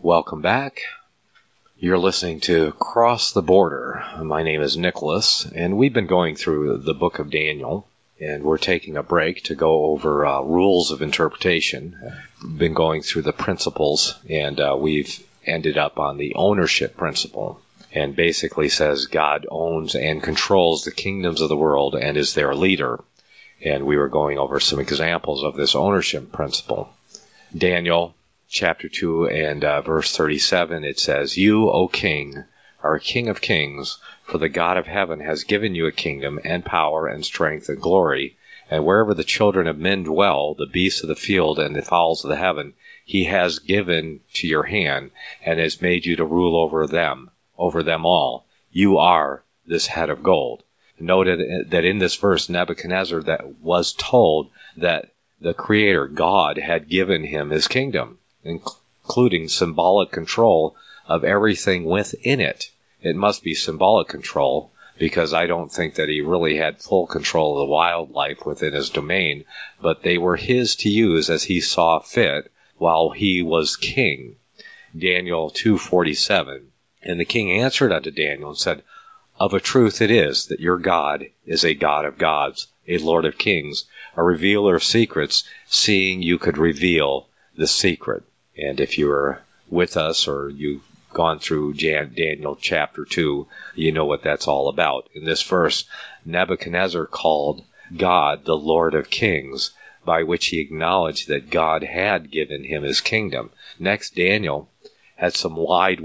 Welcome back. You're listening to Cross the Border. My name is Nicholas, and we've been going through the book of Daniel, and we're taking a break to go over rules of interpretation. We've been going through the principles, and we've ended up on the ownership principle, and basically says God owns and controls the kingdoms of the world and is their leader. And we were going over some examples of this ownership principle. Daniel chapter 2 and verse 37, it says, "You, O king, are a king of kings, for the God of heaven has given you a kingdom and power and strength and glory. And wherever the children of men dwell, the beasts of the field and the fowls of the heaven, he has given to your hand and has made you to rule over them all. You are this head of gold." Noted that in this verse, Nebuchadnezzar that was told that the Creator, God, had given him his kingdom, including symbolic control of everything within it. It must be symbolic control, because I don't think that he really had full control of the wildlife within his domain, but they were his to use as he saw fit while he was king. Daniel 2:47, "And the king answered unto Daniel and said, Of a truth it is that your God is a God of gods, a Lord of kings, a revealer of secrets, seeing you could reveal the secret." And if you were with us or you've gone through Daniel chapter 2, you know what that's all about. In this verse, Nebuchadnezzar called God the Lord of kings, by which he acknowledged that God had given him his kingdom. Next, Daniel had some wise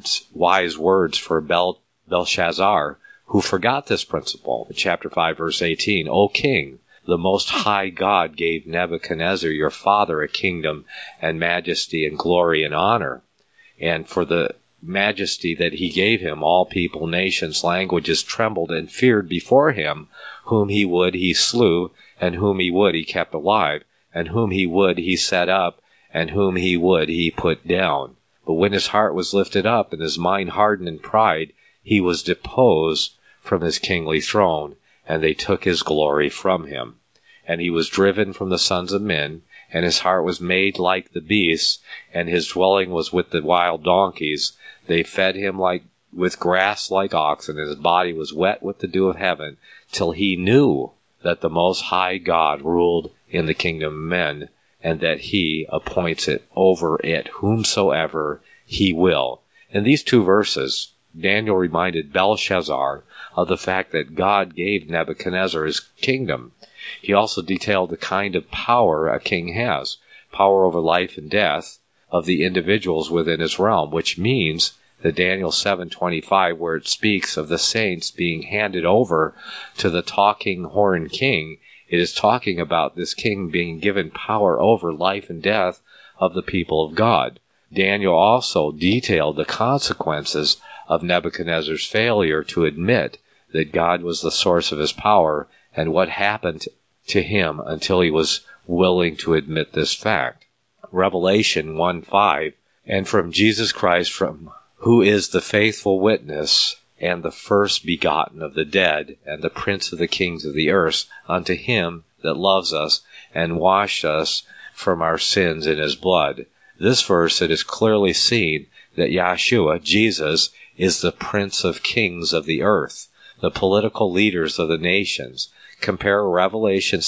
words for Belshazzar, who forgot this principle. In chapter 5, verse 18, "O king, the Most High God gave Nebuchadnezzar your father a kingdom and majesty and glory and honor. And for the majesty that he gave him, all people, nations, languages trembled and feared before him. Whom he would he slew, and whom he would he kept alive, and whom he would he set up, and whom he would he put down. But when his heart was lifted up, and his mind hardened in pride, he was deposed from his kingly throne, and they took his glory from him. And he was driven from the sons of men, and his heart was made like the beasts, and his dwelling was with the wild donkeys. They fed him with grass like oxen, and his body was wet with the dew of heaven, till he knew that the Most High God ruled in the kingdom of men, and that he appoints it over it whomsoever he will." In these two verses, Daniel reminded Belshazzar of the fact that God gave Nebuchadnezzar his kingdom. He also detailed the kind of power a king has, power over life and death of the individuals within his realm, which means that Daniel 7:25, where it speaks of the saints being handed over to the talking horn king, it is talking about this king being given power over life and death of the people of God. Daniel also detailed the consequences of Nebuchadnezzar's failure to admit that God was the source of his power, and what happened to him until he was willing to admit this fact. Revelation 1:5, "And from Jesus Christ, who is the faithful witness, and the first begotten of the dead, and the prince of the kings of the earth, unto him that loves us, and washed us from our sins in his blood." This verse, it is clearly seen that Yahshua, Jesus, is the Prince of Kings of the earth, the political leaders of the nations. Compare Revelation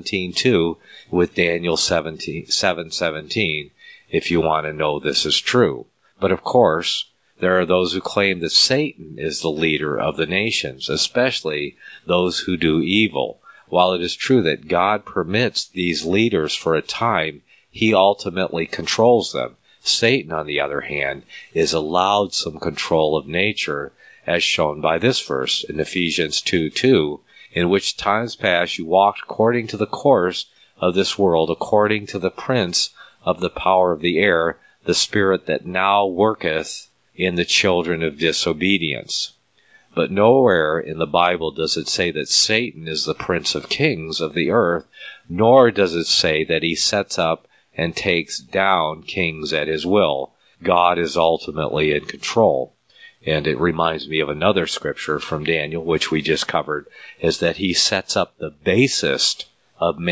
17:2 with Daniel 7:17 if you want to know this is true. But of course, there are those who claim that Satan is the leader of the nations, especially those who do evil. While it is true that God permits these leaders for a time, he ultimately controls them. Satan, on the other hand, is allowed some control of nature, as shown by this verse in Ephesians 2:2, "In which times past you walked according to the course of this world, according to the prince of the power of the air, the spirit that now worketh in the children of disobedience." But nowhere in the Bible does it say that Satan is the prince of kings of the earth, nor does it say that he sets up and takes down kings at his will. God is ultimately in control. And it reminds me of another scripture from Daniel, which we just covered, is that he sets up the basest of men.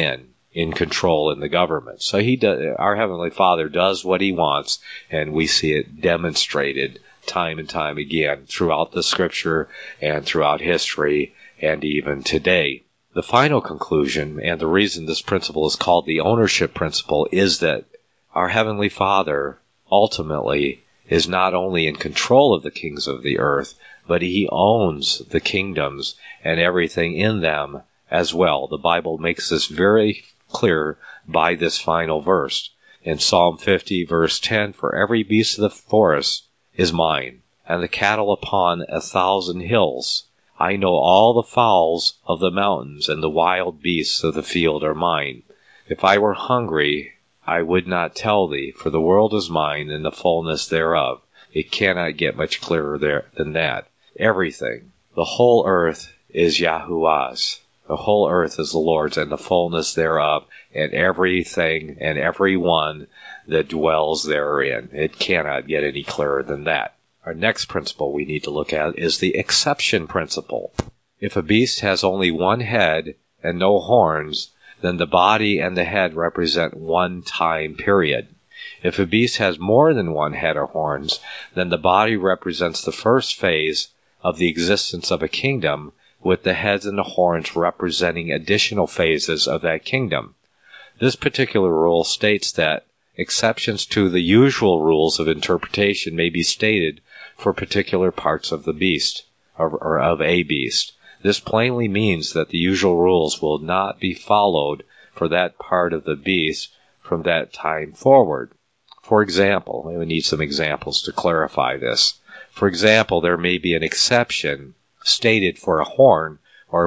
in control in the government. So our Heavenly Father does what He wants, and we see it demonstrated time and time again throughout the Scripture and throughout history and even today. The final conclusion, and the reason this principle is called the ownership principle, is that our Heavenly Father ultimately is not only in control of the kings of the earth, but He owns the kingdoms and everything in them as well. The Bible makes this very clear by this final verse. In Psalm 50, verse 10, "For every beast of the forest is mine, and the cattle upon 1,000 hills. I know all the fowls of the mountains, and the wild beasts of the field are mine. If I were hungry, I would not tell thee, for the world is mine, and the fullness thereof." It cannot get much clearer than that. Everything, the whole earth is Yahuwah's. The whole earth is the Lord's, and the fullness thereof, and everything and everyone that dwells therein. It cannot get any clearer than that. Our next principle we need to look at is the exception principle. If a beast has only one head and no horns, then the body and the head represent one time period. If a beast has more than one head or horns, then the body represents the first phase of the existence of a kingdom, with the heads and the horns representing additional phases of that kingdom. This particular rule states that exceptions to the usual rules of interpretation may be stated for particular parts of the beast, or of a beast. This plainly means that the usual rules will not be followed for that part of the beast from that time forward. For example, we need some examples to clarify this. For example, there may be an exception stated for a horn or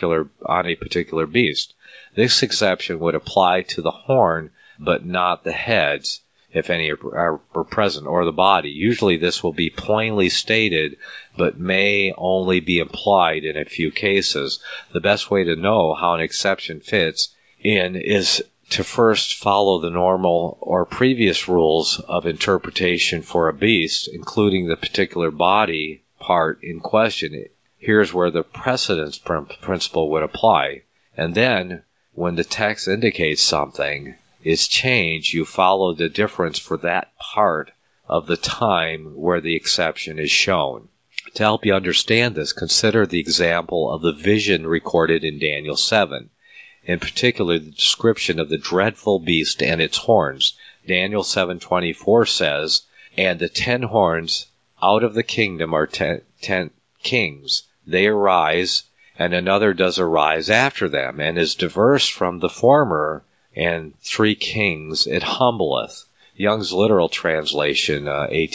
on a particular beast. This exception would apply to the horn, but not the heads, if any are present, or the body. Usually this will be plainly stated, but may only be implied in a few cases. The best way to know how an exception fits in is to first follow the normal or previous rules of interpretation for a beast, including the particular body part in question. Here's where the precedence principle would apply. And then, when the text indicates something is changed, you follow the difference for that part of the time where the exception is shown. To help you understand this, consider the example of the vision recorded in Daniel 7. In particular, the description of the dreadful beast and its horns. Daniel 7:24 says, "And the 10 horns out of the kingdom are 10 kings. They arise, and another does arise after them, and is diverse from the former, and 3 kings it humbleth." Young's literal translation,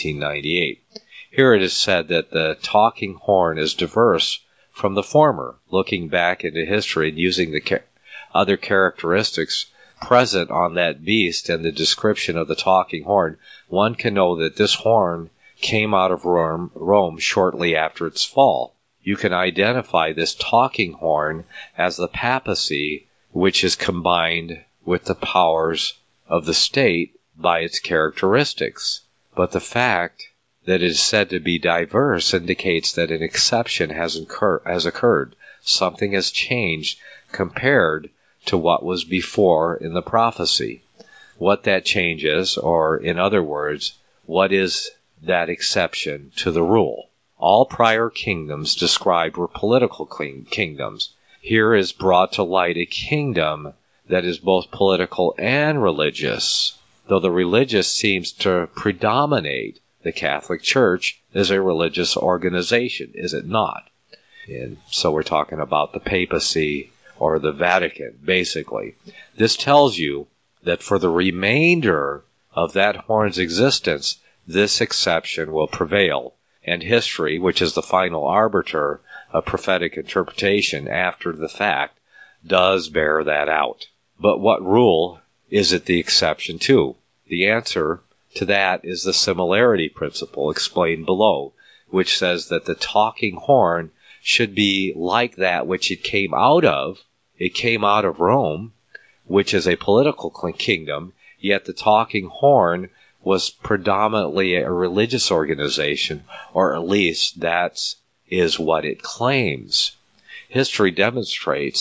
1898. Here it is said that the talking horn is diverse from the former. Looking back into history and using the other characteristics present on that beast and the description of the talking horn, one can know that this horn came out of Rome shortly after its fall. You can identify this talking horn as the papacy, which is combined with the powers of the state by its characteristics. But the fact that it is said to be diverse indicates that an exception has occurred. Something has changed compared to what was before in the prophecy. What that change is, or in other words, what is that exception to the rule? All prior kingdoms described were political kingdoms. Here is brought to light a kingdom that is both political and religious. Though the religious seems to predominate, the Catholic Church is a religious organization, is it not? And so we're talking about the papacy or the Vatican, basically. This tells you that for the remainder of that horn's existence, this exception will prevail. And history, which is the final arbiter of prophetic interpretation after the fact, does bear that out. But what rule is it the exception to? The answer to that is the similarity principle explained below, which says that the talking horn should be like that which it came out of. It came out of Rome, which is a political kingdom, yet the talking horn was predominantly a religious organization, or at least that is what it claims. History demonstrates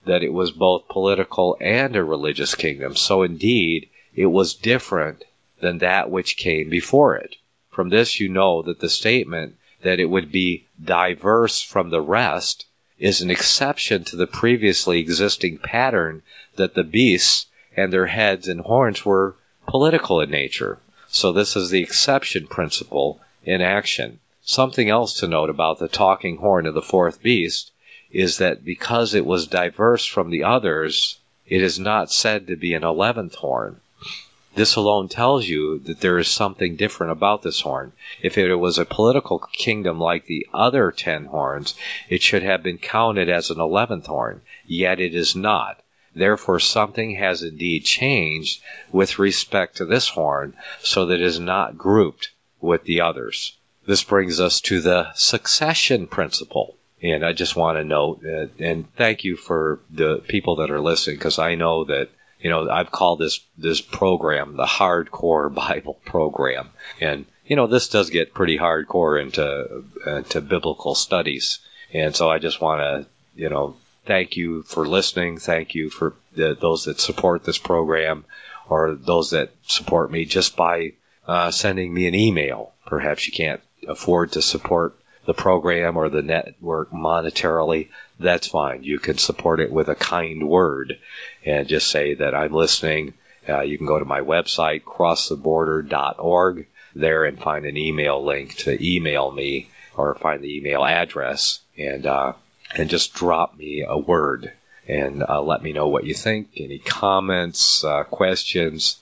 that it was both political and a religious kingdom. So indeed, it was different than that which came before it. From this you know that the statement that it would be diverse from the rest is an exception to the previously existing pattern that the beasts and their heads and horns were political in nature. So this is the exception principle in action. Something else to note about the talking horn of the fourth beast is that because it was diverse from the others, it is not said to be an 11th horn. This alone tells you that there is something different about this horn. If it was a political kingdom like the other 10 horns, it should have been counted as an 11th horn, yet it is not. Therefore, something has indeed changed with respect to this horn, so that it is not grouped with the others. This brings us to the succession principle. And I just want to note, and thank you for the people that are listening, because I know that, I've called this program the Hardcore Bible Program. And, this does get pretty hardcore into biblical studies. And so I just want to, thank you for listening. Thank you for those that support this program, or those that support me just by sending me an email. Perhaps you can't afford to support the program or the network monetarily. That's fine. You can support it with a kind word and just say that I'm listening. You can go to my website, crosstheborder.org, there and find an email link to email me, or find the email address, and just drop me a word and let me know what you think, any comments, questions,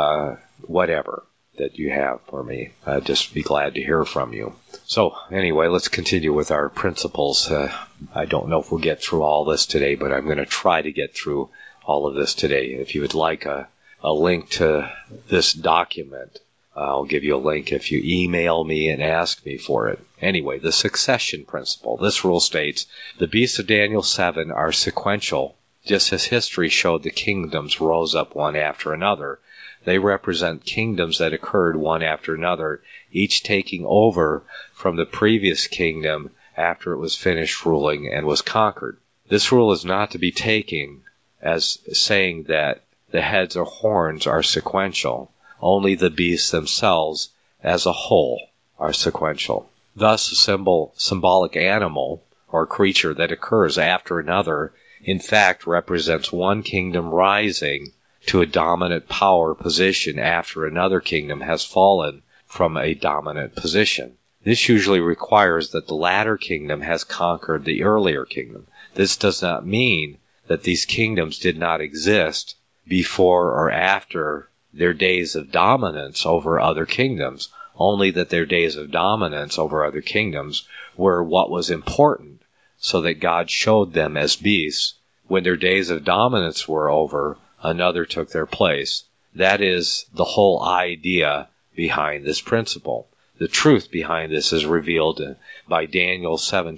whatever that you have for me. I'd just be glad to hear from you. So anyway, let's continue with our principles. I don't know if we'll get through all this today, but I'm going to try to get through all of this today. If you would like a link to this document, I'll give you a link if you email me and ask me for it. Anyway, the succession principle. This rule states, the beasts of Daniel 7 are sequential, just as history showed the kingdoms rose up one after another. They represent kingdoms that occurred one after another, each taking over from the previous kingdom after it was finished ruling and was conquered. This rule is not to be taken as saying that the heads or horns are sequential. Only the beasts themselves as a whole are sequential. Thus, a symbolic animal or creature that occurs after another, in fact, represents one kingdom rising to a dominant power position after another kingdom has fallen from a dominant position. This usually requires that the latter kingdom has conquered the earlier kingdom. This does not mean that these kingdoms did not exist before or after their days of dominance over other kingdoms, only that their days of dominance over other kingdoms were what was important, so that God showed them as beasts. When their days of dominance were over, another took their place. That is the whole idea behind this principle. The truth behind this is revealed by Daniel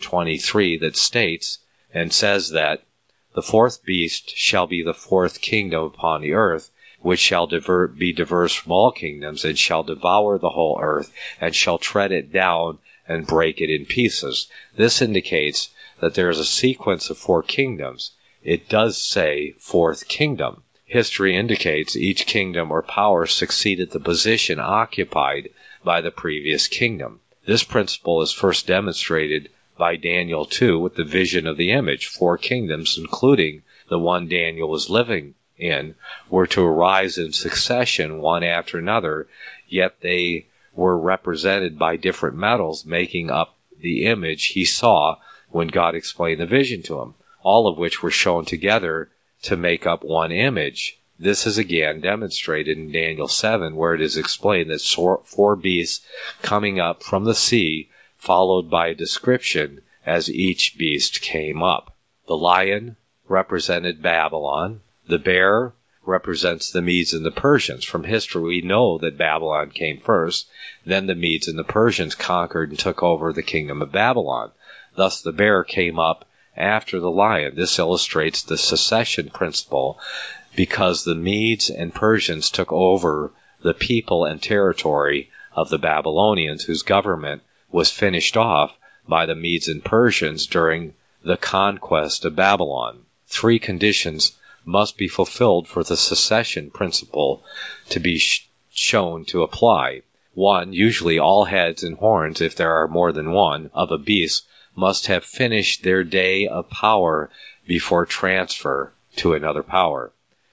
7:23 that states and says that the fourth beast shall be the fourth kingdom upon the earth, which shall be diverse from all kingdoms, and shall devour the whole earth, and shall tread it down and break it in pieces. This indicates that there is a sequence of 4 kingdoms. It does say fourth kingdom. History indicates each kingdom or power succeeded the position occupied by the previous kingdom. This principle is first demonstrated by Daniel 2 with the vision of the image. 4 kingdoms, including the one Daniel was living in, were to arise in succession one after another, yet they were represented by different metals making up the image he saw when God explained the vision to him, all of which were shown together to make up one image. This is again demonstrated in Daniel 7, where it is explained that 4 beasts coming up from the sea, followed by a description as each beast came up. The lion represented Babylon. The bear represents the Medes and the Persians. From history, we know that Babylon came first. Then the Medes and the Persians conquered and took over the kingdom of Babylon. Thus, the bear came up after the lion. This illustrates the succession principle because the Medes and Persians took over the people and territory of the Babylonians, whose government was finished off by the Medes and Persians during the conquest of Babylon. three conditions must be fulfilled for the succession principle to be shown to apply. 1. Usually all heads and horns, if there are more than one, of a beast must have finished their day of power before transfer to another power.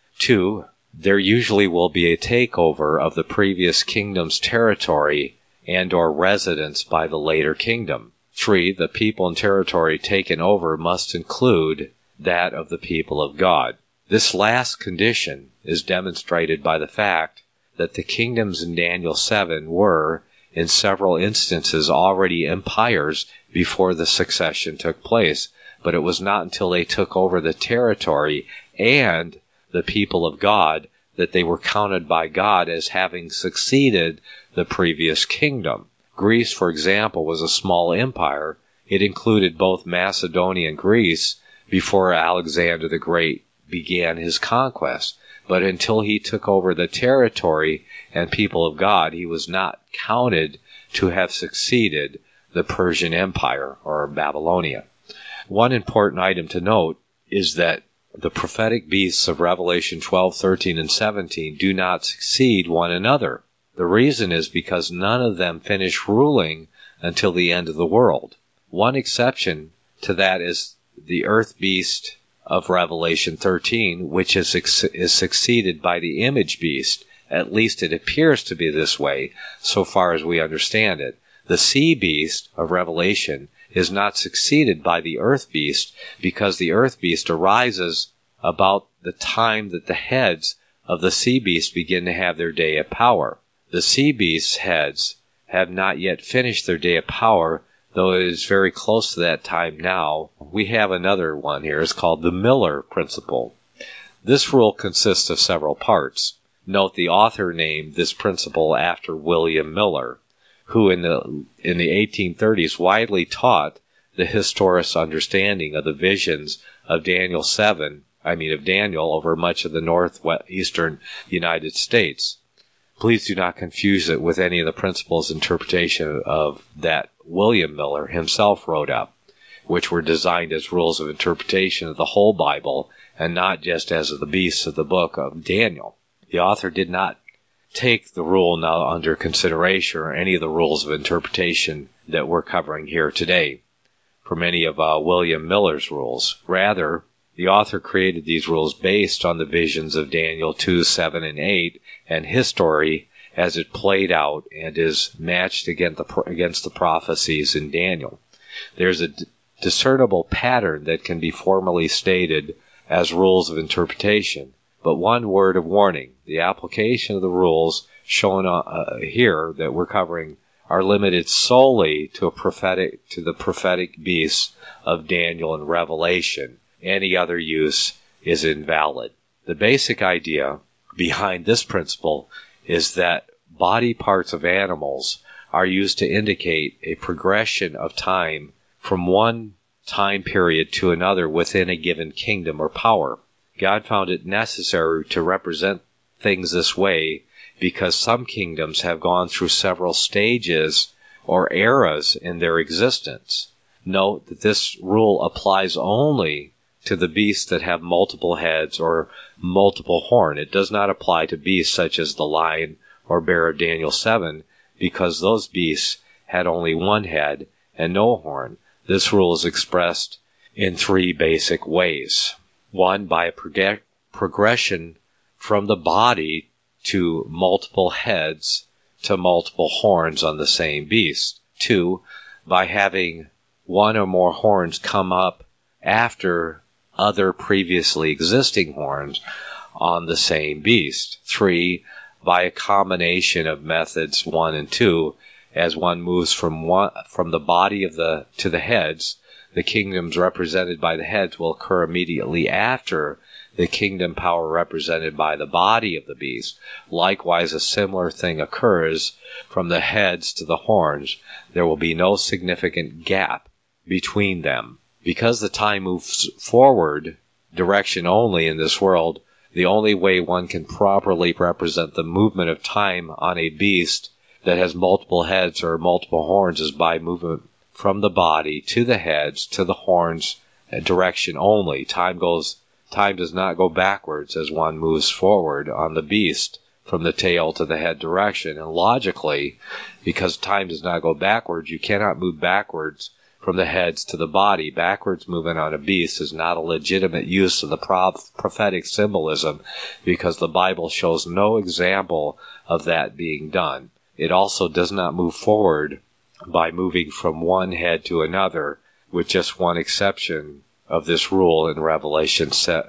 2. There usually will be a takeover of the previous kingdom's territory and or residence by the later kingdom. 3. The people and territory taken over must include that of the people of God. This last condition is demonstrated by the fact that the kingdoms in Daniel 7 were, in several instances, already empires before the succession took place, but it was not until they took over the territory and the people of God that they were counted by God as having succeeded the previous kingdom. Greece, for example, was a small empire. It included both Macedonia and Greece before Alexander the Great began his conquest. But until he took over the territory and people of God, he was not counted to have succeeded the Persian Empire or Babylonia. One important item to note is that the prophetic beasts of Revelation 12, 13, and 17 do not succeed one another. The reason is because none of them finish ruling until the end of the world. One exception to that is the earth beast of Revelation 13, which is succeeded by the image beast. At least it appears to be this way, so far as we understand it. The sea beast of Revelation is not succeeded by the earth beast, because the earth beast arises about the time that the heads of the sea beast begin to have their day of power. The sea beast's heads have not yet finished their day of power, though it is very close to that time now. We have another one here. It's called the Miller principle. This rule consists of several parts. Note the author named this principle after William Miller, who in the 1830s widely taught the historic understanding of the visions of Daniel over much of the northeastern United States. Please do not confuse it with any of the principles interpretation of that William Miller himself wrote up, which were designed as rules of interpretation of the whole Bible and not just as of the beasts of the book of Daniel. The author did not take the rule now under consideration or any of the rules of interpretation that we're covering here today from any of William Miller's rules. Rather, the author created these rules based on the visions of Daniel 2, 7, and 8 and history as it played out and is matched against the prophecies in Daniel. There's a discernible pattern that can be formally stated as rules of interpretation. But one word of warning, the application of the rules shown here that we're covering are limited solely to the prophetic beasts of Daniel and Revelation. Any other use is invalid. The basic idea behind this principle is that body parts of animals are used to indicate a progression of time from one time period to another within a given kingdom or power. God found it necessary to represent things this way because some kingdoms have gone through several stages or eras in their existence. Note that this rule applies only to the beasts that have multiple heads or multiple horn. It does not apply to beasts such as the lion or bear of Daniel 7, because those beasts had only one head and no horn. This rule is expressed in three basic ways. 1, by a progression from the body to multiple heads to multiple horns on the same beast. 2, by having one or more horns come up after other previously existing horns on the same beast. 3, by a combination of methods 1 and 2, as one moves from the body to the heads. The kingdoms represented by the heads will occur immediately after the kingdom power represented by the body of the beast. Likewise, a similar thing occurs from the heads to the horns. There will be no significant gap between them. Because the time moves forward, direction only in this world, the only way one can properly represent the movement of time on a beast that has multiple heads or multiple horns is by movement from the body to the heads to the horns, direction only. Time goes Time does not go backwards as one moves forward on the beast from the tail to the head direction. And logically, because time does not go backwards, you cannot move backwards from the heads to the body. Backwards movement on a beast is not a legitimate use of the prophetic symbolism, because the Bible shows no example of that being done. It also does not move forward by moving from one head to another, with just one exception of this rule in Revelation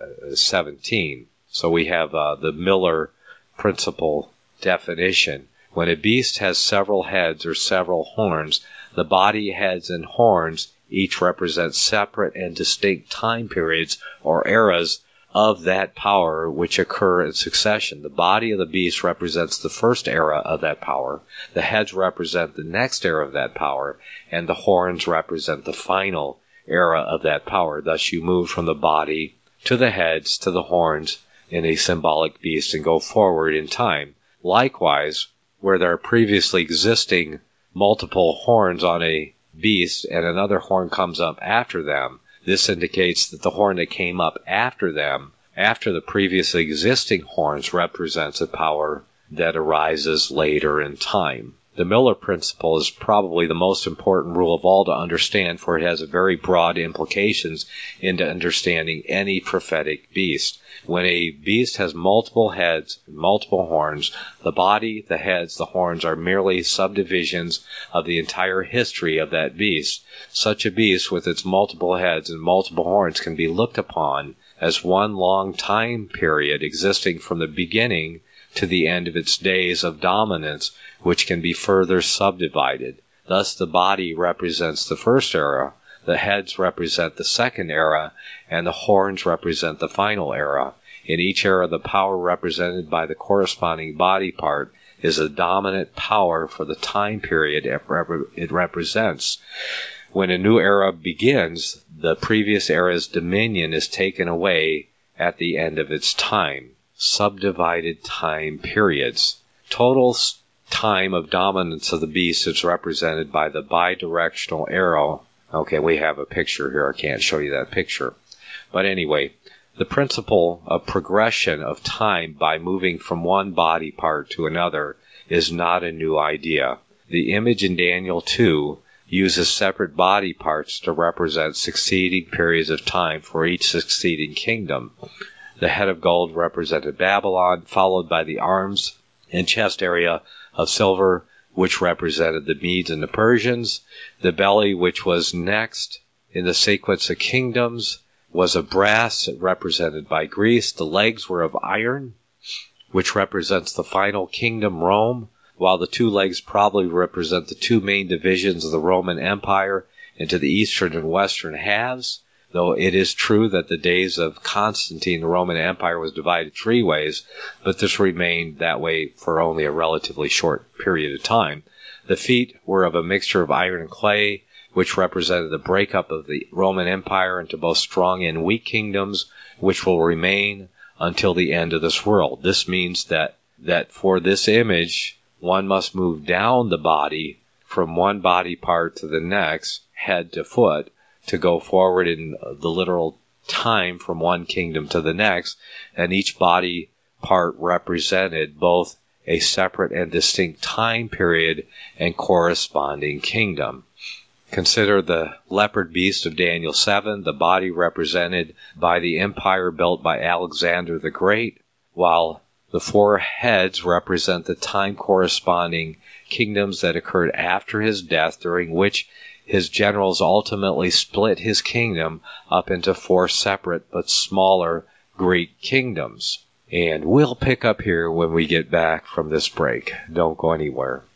17. So we have the Miller principle definition. When a beast has several heads or several horns, the body, heads, and horns each represent separate and distinct time periods or eras of that power which occur in succession. The body of the beast represents the first era of that power, the heads represent the next era of that power, and the horns represent the final era of that power. Thus you move from the body to the heads to the horns in a symbolic beast and go forward in time. Likewise, where there are previously existing multiple horns on a beast and another horn comes up after them, this indicates that the horn that came up after them, after the previously existing horns, represents a power that arises later in time. The Miller principle is probably the most important rule of all to understand, for it has very broad implications into understanding any prophetic beast. When a beast has multiple heads and multiple horns, the body, the heads, the horns are merely subdivisions of the entire history of that beast. Such a beast with its multiple heads and multiple horns can be looked upon as one long time period existing from the beginning to the end of its days of dominance, which can be further subdivided. Thus the body represents the first era, the heads represent the second era, and the horns represent the final era. In each era, the power represented by the corresponding body part is a dominant power for the time period it represents. When a new era begins, the previous era's dominion is taken away at the end of its time. Subdivided time periods. Total time of dominance of the beast is represented by the bidirectional arrow. Okay, we have a picture here. I can't show you that picture. But anyway, the principle of progression of time by moving from one body part to another is not a new idea. The image in Daniel 2 uses separate body parts to represent succeeding periods of time for each succeeding kingdom. The head of gold represented Babylon, followed by the arms and chest area of silver, which represented the Medes and the Persians. The belly, which was next in the sequence of kingdoms, was of brass, represented by Greece. The legs were of iron, which represents the final kingdom, Rome, while the two legs probably represent the two main divisions of the Roman Empire into the eastern and western halves. Though it is true that the days of Constantine, the Roman Empire was divided three ways, but this remained that way for only a relatively short period of time. The feet were of a mixture of iron and clay, which represented the breakup of the Roman Empire into both strong and weak kingdoms, which will remain until the end of this world. This means that for this image, one must move down the body from one body part to the next, head to foot, to go forward in the literal time from one kingdom to the next, and each body part represented both a separate and distinct time period and corresponding kingdom. Consider the leopard beast of Daniel 7, the body represented by the empire built by Alexander the Great, while the four heads represent the time corresponding kingdoms that occurred after his death, during which his generals ultimately split his kingdom up into four separate but smaller Greek kingdoms. And we'll pick up here when we get back from this break. Don't go anywhere.